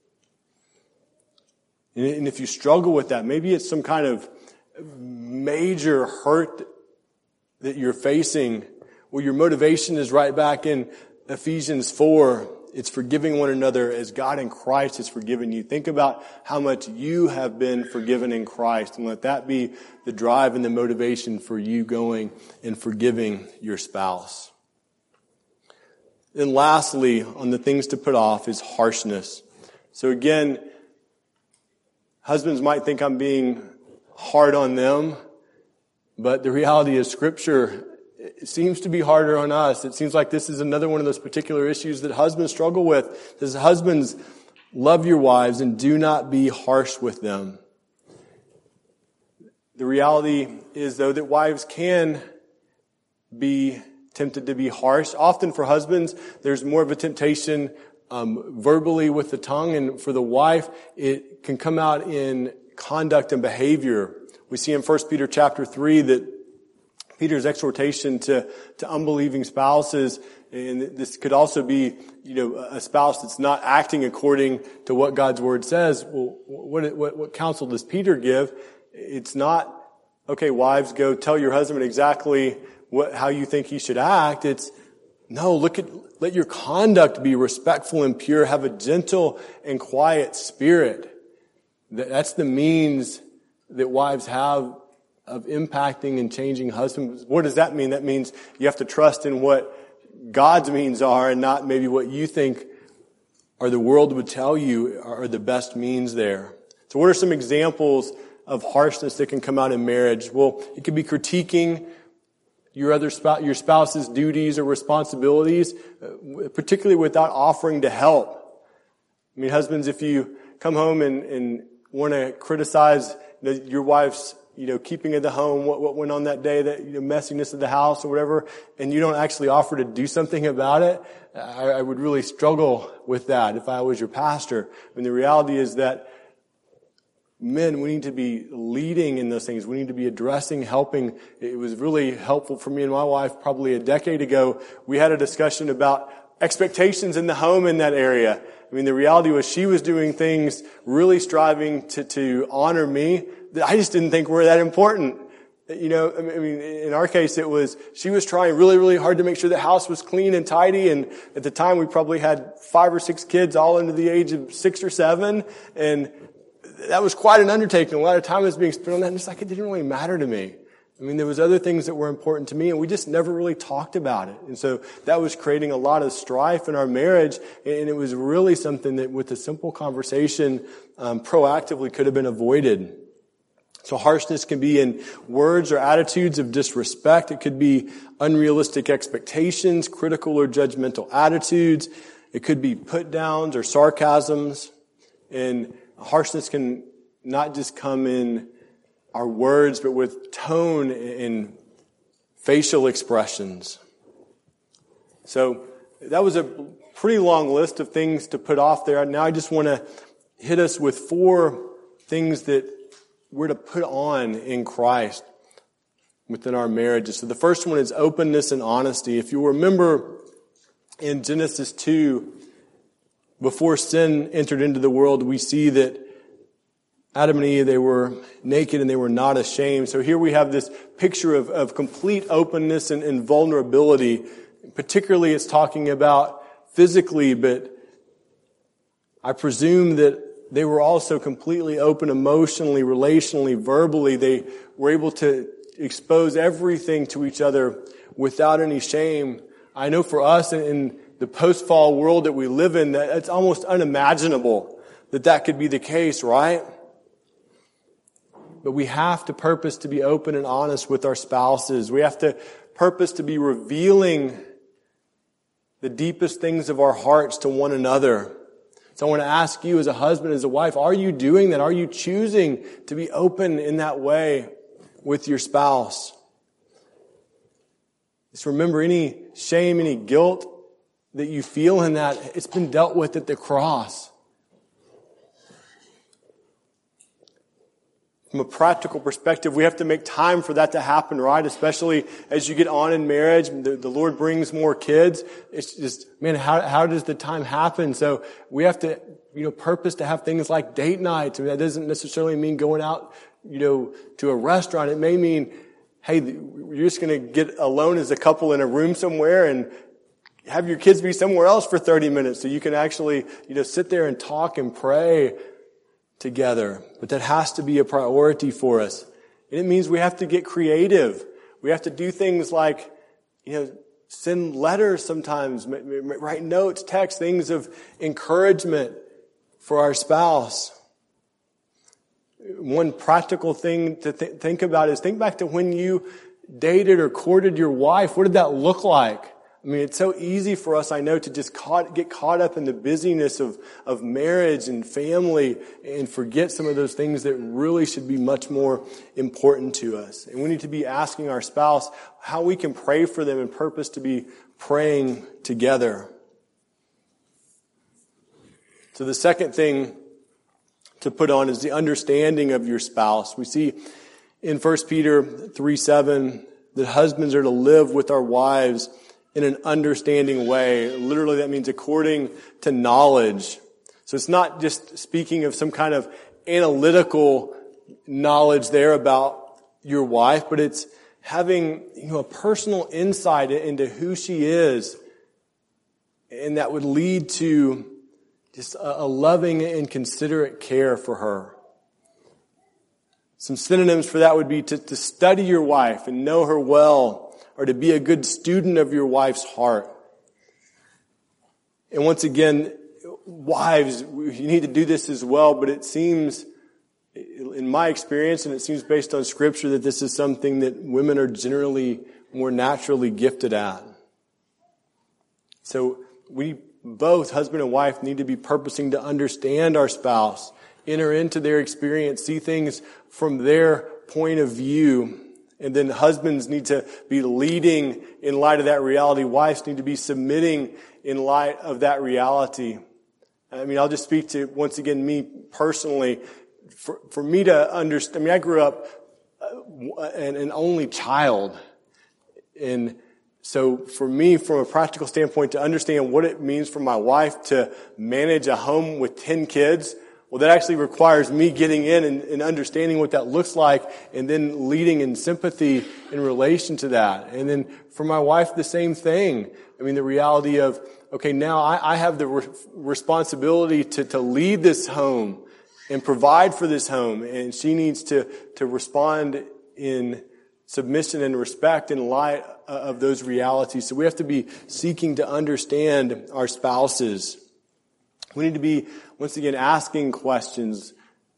S2: And if you struggle with that, maybe it's some kind of major hurt that you're facing, where your motivation is right back in Ephesians 4. It's forgiving one another as God in Christ has forgiven you. Think about how much you have been forgiven in Christ, and let that be the drive and the motivation for you going and forgiving your spouse. And lastly, on the things to put off is harshness. So again, husbands might think I'm being hard on them, but the reality is Scripture seems to be harder on us. It seems like this is another one of those particular issues that husbands struggle with. It says, husbands, love your wives and do not be harsh with them. The reality is, though, that wives can be tempted to be harsh. Often for husbands, there's more of a temptation verbally with the tongue, and for the wife, it can come out in conduct and behavior. We see in 1 Peter chapter 3 that Peter's exhortation to unbelieving spouses, and this could also be, a spouse that's not acting according to what God's word says. Well, what counsel does Peter give? It's not, okay, wives, go tell your husband exactly how you think he should act. It's, No, let your conduct be respectful and pure. Have a gentle and quiet spirit. That's the means that wives have of impacting and changing husbands. What does that mean? That means you have to trust in what God's means are and not maybe what you think or the world would tell you are the best means there. So what are some examples of harshness that can come out in marriage? Well, it could be critiquing your spouse's duties or responsibilities, particularly without offering to help. I mean, husbands, if you come home and want to criticize your wife's, keeping of the home, what went on that day, that, messiness of the house or whatever, and you don't actually offer to do something about it, I would really struggle with that if I was your pastor. I mean, the reality is that men, we need to be leading in those things. We need to be addressing, helping. It was really helpful for me and my wife probably a decade ago. We had a discussion about expectations in the home in that area. I mean, the reality was she was doing things really striving to honor me that I just didn't think were that important. I mean, in our case, it was, she was trying really, really hard to make sure the house was clean and tidy. And at the time, we probably had 5 or 6 kids, all under the age of 6 or 7. And that was quite an undertaking. A lot of time was being spent on that. And it's like, it didn't really matter to me. I mean, there was other things that were important to me, and we just never really talked about it. And so that was creating a lot of strife in our marriage. And it was really something that with a simple conversation, proactively could have been avoided. So harshness can be in words or attitudes of disrespect. It could be unrealistic expectations, critical or judgmental attitudes. It could be put downs or sarcasms. And harshness can not just come in our words, but with tone and facial expressions. So that was a pretty long list of things to put off there. Now I just want to hit us with 4 things that we're to put on in Christ within our marriages. So the first one is openness and honesty. If you remember in Genesis 2, before sin entered into the world, we see that Adam and Eve, they were naked and they were not ashamed. So here we have this picture of complete openness and vulnerability. Particularly it's talking about physically, but I presume that they were also completely open emotionally, relationally, verbally. They were able to expose everything to each other without any shame. I know for us in the post-fall world that we live in, that it's almost unimaginable that could be the case, right? But we have to purpose to be open and honest with our spouses. We have to purpose to be revealing the deepest things of our hearts to one another. So I want to ask you as a husband, as a wife, are you doing that? Are you choosing to be open in that way with your spouse? Just remember, any shame, any guilt that you feel in that, it's been dealt with at the cross. From a practical perspective, we have to make time for that to happen, right? Especially as you get on in marriage, the Lord brings more kids. It's just, man, how does the time happen? So we have to, purpose to have things like date nights. I mean, that doesn't necessarily mean going out, to a restaurant. It may mean, hey, you're just going to get alone as a couple in a room somewhere and have your kids be somewhere else for 30 minutes so you can actually, sit there and talk and pray together. But that has to be a priority for us. And it means we have to get creative. We have to do things like, send letters sometimes, write notes, text, things of encouragement for our spouse. One practical thing to think about is think back to when you dated or courted your wife. What did that look like? I mean, it's so easy for us, I know, to just get caught up in the busyness of marriage and family and forget some of those things that really should be much more important to us. And we need to be asking our spouse how we can pray for them and purpose to be praying together. So the second thing to put on is the understanding of your spouse. We see in 1 Peter 3:7 that husbands are to live with our wives in an understanding way. Literally, that means according to knowledge. So it's not just speaking of some kind of analytical knowledge there about your wife, but it's having, a personal insight into who she is and that would lead to just a loving and considerate care for her. Some synonyms for that would be to study your wife and know her well, or to be a good student of your wife's heart. And once again, wives, you need to do this as well, but it seems, in my experience, and it seems based on Scripture, that this is something that women are generally more naturally gifted at. So we both, husband and wife, need to be purposing to understand our spouse, enter into their experience, see things from their point of view. And then husbands need to be leading in light of that reality. Wives need to be submitting in light of that reality. I mean, I'll just speak to, once again, me personally. For me to understand, I mean, I grew up an only child. And so for me, from a practical standpoint, to understand what it means for my wife to manage a home with 10 kids, well, that actually requires me getting in and understanding what that looks like, and then leading in sympathy in relation to that. And then for my wife, the same thing. I mean, the reality of, okay, now I have the responsibility to lead this home and provide for this home, and she needs to respond in submission and respect in light of those realities. So we have to be seeking to understand our spouses. We need to be, once again, asking questions,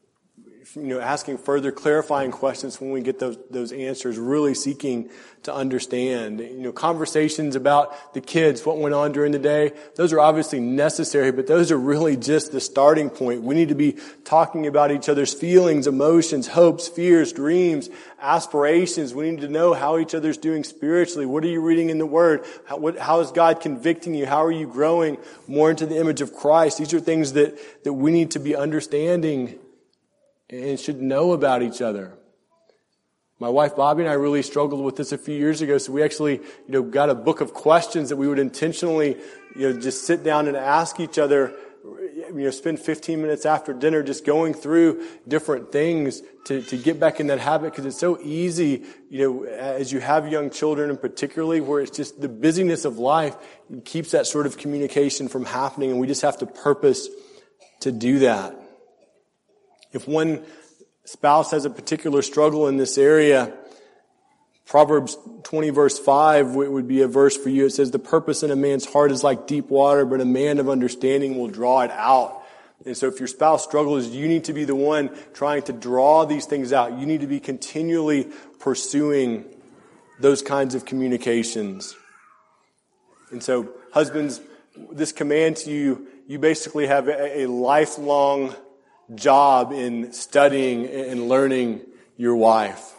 S2: asking further clarifying questions when we get those answers, really seeking to understand. Conversations about the kids, what went on during the day, those are obviously necessary, but those are really just the starting point. We need to be talking about each other's feelings, emotions, hopes, fears, dreams, aspirations. We need to know how each other's doing spiritually. What are you reading in the Word? How is God convicting you? How are you growing more into the image of Christ? These are things that we need to be understanding and should know about each other. My wife Bobby and I really struggled with this a few years ago, so we actually, got a book of questions that we would intentionally, just sit down and ask each other. Spend 15 minutes after dinner just going through different things to get back in that habit, because it's so easy, as you have young children, and particularly where it's just the busyness of life keeps that sort of communication from happening, and we just have to purpose to do that. If one spouse has a particular struggle in this area, Proverbs 20 verse 5 would be a verse for you. It says, "The purpose in a man's heart is like deep water, but a man of understanding will draw it out." And so if your spouse struggles, you need to be the one trying to draw these things out. You need to be continually pursuing those kinds of communications. And so, husbands, this command to you, you basically have a lifelong job in studying and learning your wife.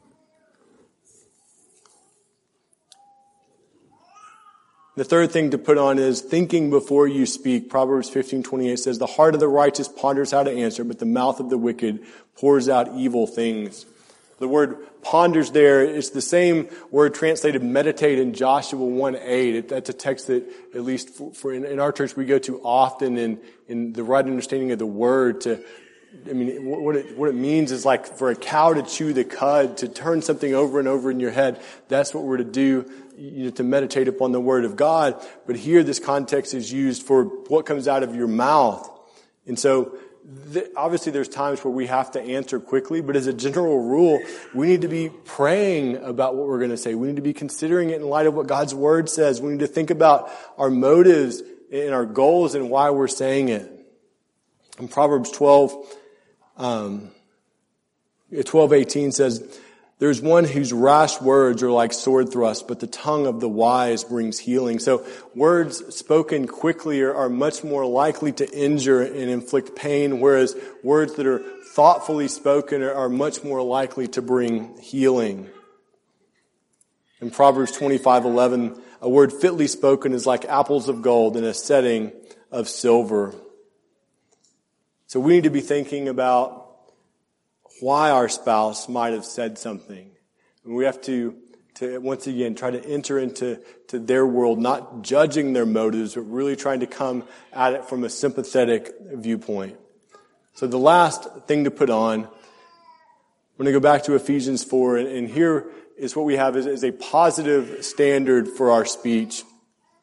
S2: The third thing to put on is thinking before you speak. Proverbs 15:28 says, "The heart of the righteous ponders how to answer, but the mouth of the wicked pours out evil things." The word ponders there is the same word translated meditate in Joshua 1:8. That's a text that, at least for in our church, we go to often in the right understanding of the word. What it means is like for a cow to chew the cud, to turn something over and over in your head. That's what we're to do, to meditate upon the word of God. But here this context is used for what comes out of your mouth. And so, obviously there's times where we have to answer quickly, but as a general rule, we need to be praying about what we're going to say. We need to be considering it in light of what God's Word says. We need to think about our motives and our goals and why we're saying it. In Proverbs 12:18 says, "There's one whose rash words are like sword thrusts, but the tongue of the wise brings healing." So words spoken quickly are much more likely to injure and inflict pain, whereas words that are thoughtfully spoken are much more likely to bring healing. In Proverbs 25:11, "A word fitly spoken is like apples of gold in a setting of silver." So we need to be thinking about why our spouse might have said something. And we have to once again try to enter into their world, not judging their motives, but really trying to come at it from a sympathetic viewpoint. So the last thing to put on, I'm going to go back to Ephesians 4, and here is what we have is a positive standard for our speech.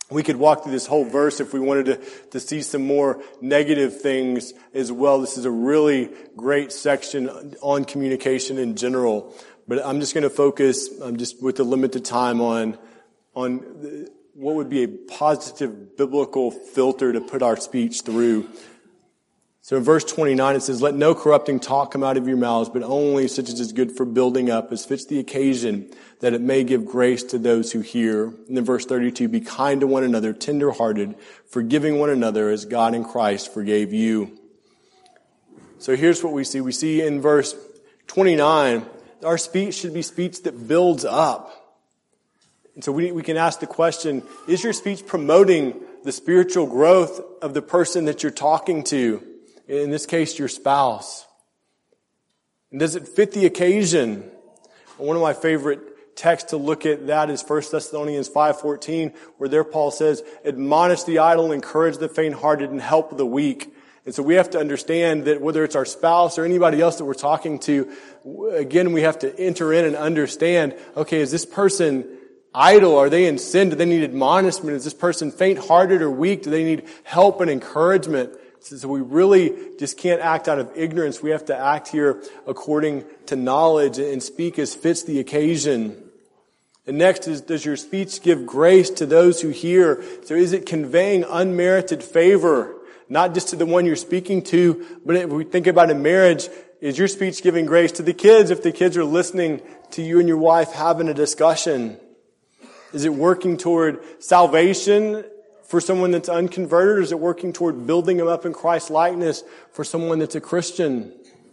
S2: We could walk through this whole verse if we wanted to see some more negative things as well. This is a really great section on communication in general. But I'm just going to focus, just with the limited time, on what would be a positive biblical filter to put our speech through. So in verse 29 it says, "Let no corrupting talk come out of your mouths, but only such as is good for building up, as fits the occasion, that it may give grace to those who hear." And then verse 32, "Be kind to one another, tender-hearted, forgiving one another as God in Christ forgave you." So here's what we see. We see in verse 29, our speech should be speech that builds up. And so we can ask the question, is your speech promoting the spiritual growth of the person that you're talking to? In this case, your spouse. And does it fit the occasion? One of my favorite texts to look at that is 1 Thessalonians 5:14, where there Paul says, "Admonish the idle, encourage the faint-hearted, and help the weak." And so we have to understand that whether it's our spouse or anybody else that we're talking to, again, we have to enter in and understand, okay, is this person idle? Are they in sin? Do they need admonishment? Is this person faint-hearted or weak? Do they need help and encouragement? So we really just can't act out of ignorance. We have to act here according to knowledge and speak as fits the occasion. And next is, does your speech give grace to those who hear? So is it conveying unmerited favor, not just to the one you're speaking to, but if we think about in marriage, is your speech giving grace to the kids if the kids are listening to you and your wife having a discussion? Is it working toward salvation for someone that's unconverted, or is it working toward building them up in Christ's likeness for someone that's a Christian?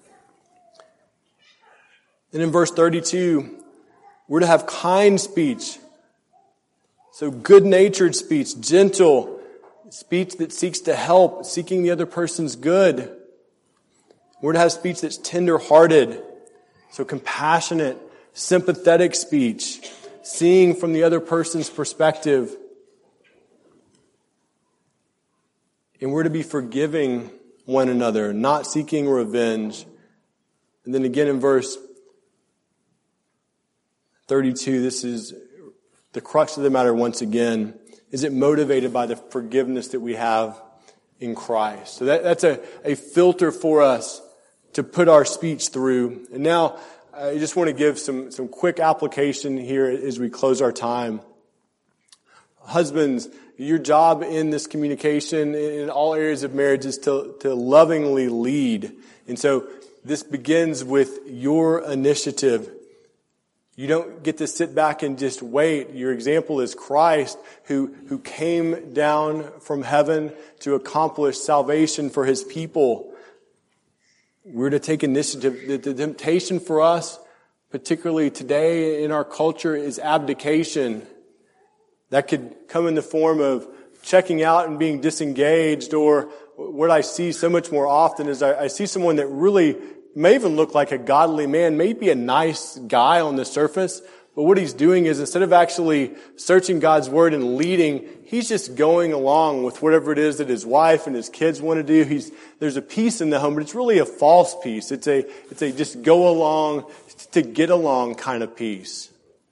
S2: And in verse 32, we're to have kind speech. So good-natured speech, gentle, speech that seeks to help, seeking the other person's good. We're to have speech that's tender-hearted, so compassionate, sympathetic speech, seeing from the other person's perspective. And we're to be forgiving one another, not seeking revenge. And then again in verse 32, this is the crux of the matter once again. Is it motivated by the forgiveness that we have in Christ? So that's a filter for us to put our speech through. And now I just want to give some quick application here as we close our time. Husbands, your job in this communication in all areas of marriage is to lovingly lead. And so this begins with your initiative. You don't get to sit back and just wait. Your example is Christ, who came down from heaven to accomplish salvation for his people. We're to take initiative. The temptation for us, particularly today in our culture, is abdication. That could come in the form of checking out and being disengaged, or what I see so much more often is I see someone that really may even look like a godly man, may be a nice guy on the surface, but what he's doing is instead of actually searching God's Word and leading, he's just going along with whatever it is that his wife and his kids want to do. There's a peace in the home, but it's really a false peace. It's a just go along to get along kind of peace.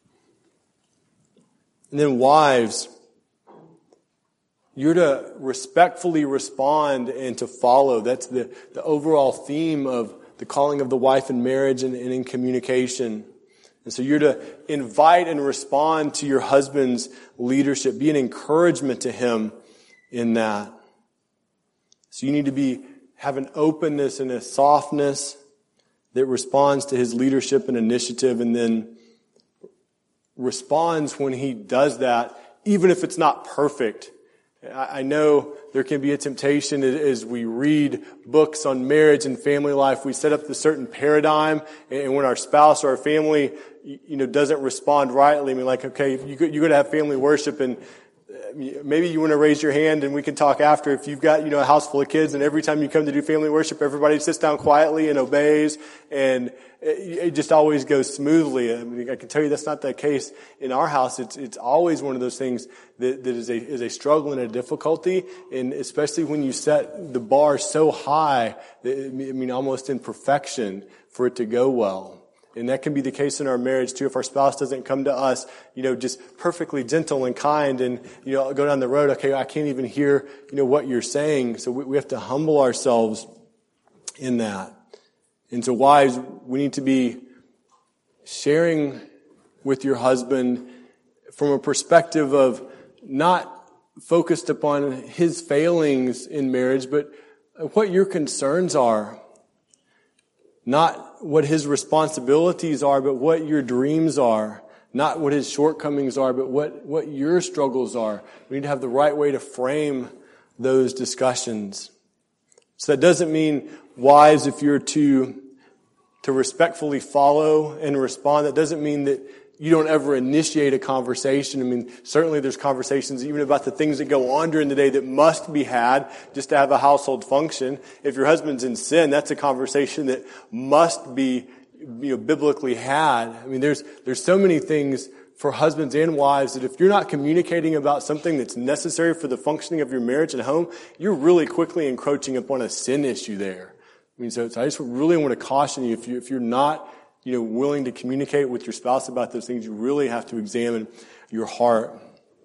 S2: And then wives, you're to respectfully respond and to follow. That's the overall theme of the calling of the wife in marriage and in communication. And so you're to invite and respond to your husband's leadership. Be an encouragement to him in that. So you need to have an openness and a softness that responds to his leadership and initiative, and then responds when he does that, even if it's not perfect. I know there can be a temptation as we read books on marriage and family life. We set up the certain paradigm, and when our spouse or our family, doesn't respond rightly, I mean, like, okay, you're going to have family worship, and maybe you want to raise your hand and we can talk after. If you've got, a house full of kids and every time you come to do family worship, everybody sits down quietly and obeys and it just always goes smoothly. I mean, I can tell you that's not the case in our house. It's always one of those things that is a struggle and a difficulty. And especially when you set the bar so high, almost in perfection for it to go well. And that can be the case in our marriage too. If our spouse doesn't come to us, just perfectly gentle and kind and, go down the road, okay, I can't even hear, what you're saying. So we have to humble ourselves in that. And so wives, we need to be sharing with your husband from a perspective of not focused upon his failings in marriage, but what your concerns are. Not what his responsibilities are, but what your dreams are. Not what his shortcomings are, but what your struggles are. We need to have the right way to frame those discussions. So that doesn't mean, wives, if you're to respectfully follow and respond, that doesn't mean that you don't ever initiate a conversation. I mean, certainly there's conversations even about the things that go on during the day that must be had just to have a household function. If your husband's in sin, that's a conversation that must be, biblically had. I mean, there's so many things for husbands and wives that if you're not communicating about something that's necessary for the functioning of your marriage and home, you're really quickly encroaching upon a sin issue there. I mean, so I just really want to caution you, if you're not willing to communicate with your spouse about those things, you really have to examine your heart.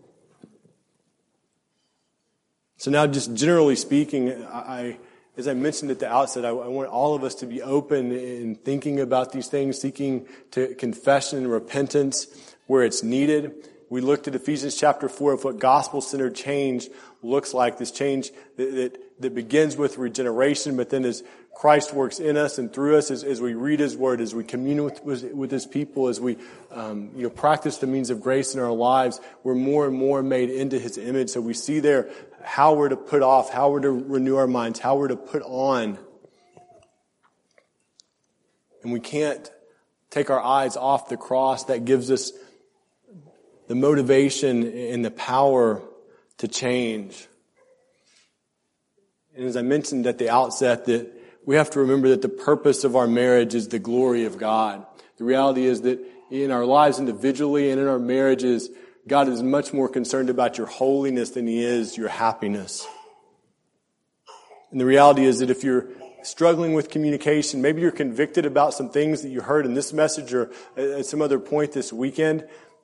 S2: So now, just generally speaking, as I mentioned at the outset, I want all of us to be open in thinking about these things, seeking to confession and repentance where it's needed. We looked at Ephesians chapter 4 of what gospel-centered change looks like, this change that begins with regeneration, but then as Christ works in us and through us, as we read His Word, as we commune with His people, as we practice the means of grace in our lives, we're more and more made into His image. So we see there how we're to put off, how we're to renew our minds, how we're to put on. And we can't take our eyes off the cross that gives us the motivation and the power to change. And as I mentioned at the outset, that we have to remember that the purpose of our marriage is the glory of God. The reality is that in our lives individually and in our marriages, God is much more concerned about your holiness than He is your happiness. And the reality is that if you're struggling with communication, maybe you're convicted about some things that you heard in this message or at some other point this weekend,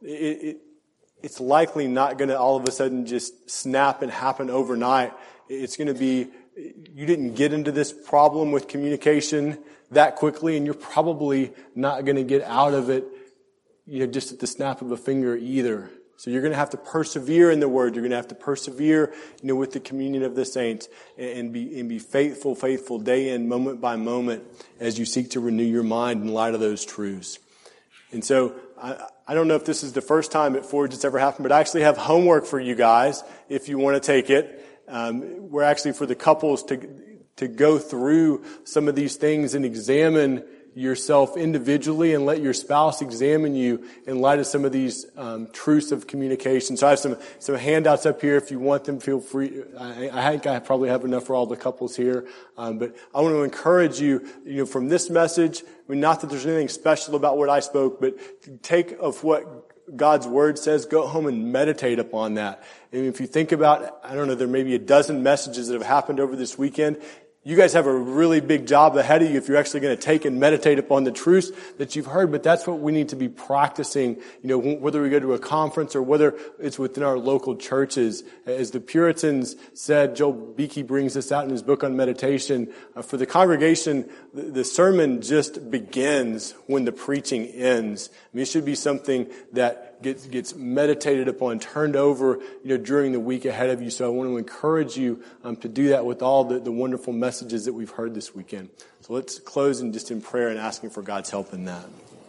S2: it's likely not going to all of a sudden just snap and happen overnight. It's going to be, you didn't get into this problem with communication that quickly, and you're probably not going to get out of it, just at the snap of a finger either. So you're going to have to persevere in the Word. You're going to have to persevere, with the communion of the saints and be faithful day in, moment by moment, as you seek to renew your mind in light of those truths. And so I don't know if this is the first time at Forge it's ever happened, but I actually have homework for you guys if you want to take it. We're actually for the couples to go through some of these things and examine yourself individually and let your spouse examine you in light of some of these truths of communication. So I have some handouts up here if you want them. Feel free. I think I probably have enough for all the couples here, but I want to encourage you, from this message. I mean, not that there's anything special about what I spoke, but take of what God's Word says, go home and meditate upon that. And if you think about, there may be a dozen messages that have happened over this weekend. You guys have a really big job ahead of you if you're actually going to take and meditate upon the truths that you've heard. But that's what we need to be practicing, whether we go to a conference or whether it's within our local churches. As the Puritans said, Joel Beakey brings this out in his book on meditation. For the congregation, the sermon just begins when the preaching ends. I mean, it should be something that gets meditated upon, turned over, during the week ahead of you. So I want to encourage you to do that with all the wonderful messages that we've heard this weekend. So let's close in prayer and asking for God's help in that.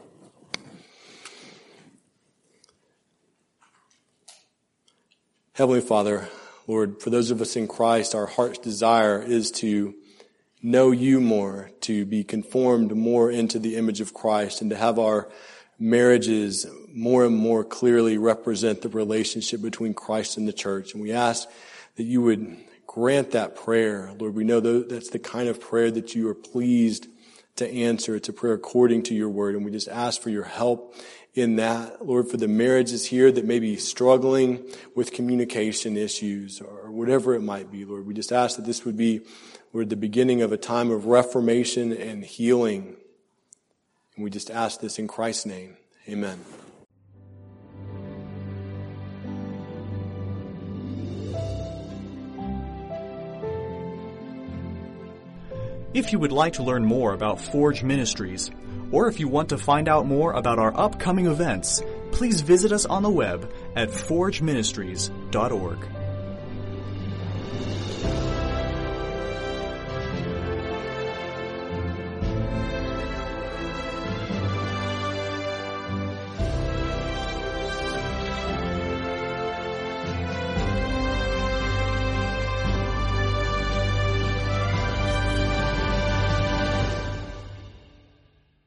S2: Heavenly Father, Lord, for those of us in Christ, our heart's desire is to know you more, to be conformed more into the image of Christ, and to have our marriages more and more clearly represent the relationship between Christ and the church. And we ask that you would grant that prayer. Lord, we know that's the kind of prayer that you are pleased to answer. It's a prayer according to your word. And we just ask for your help in that. Lord, for the marriages here that may be struggling with communication issues or whatever it might be, Lord, we just ask that this would be, Lord, the beginning of a time of reformation and healing. And we just ask this in Christ's name. Amen.
S1: If you would like to learn more about Forge Ministries, or if you want to find out more about our upcoming events, please visit us on the web at forgeministries.org.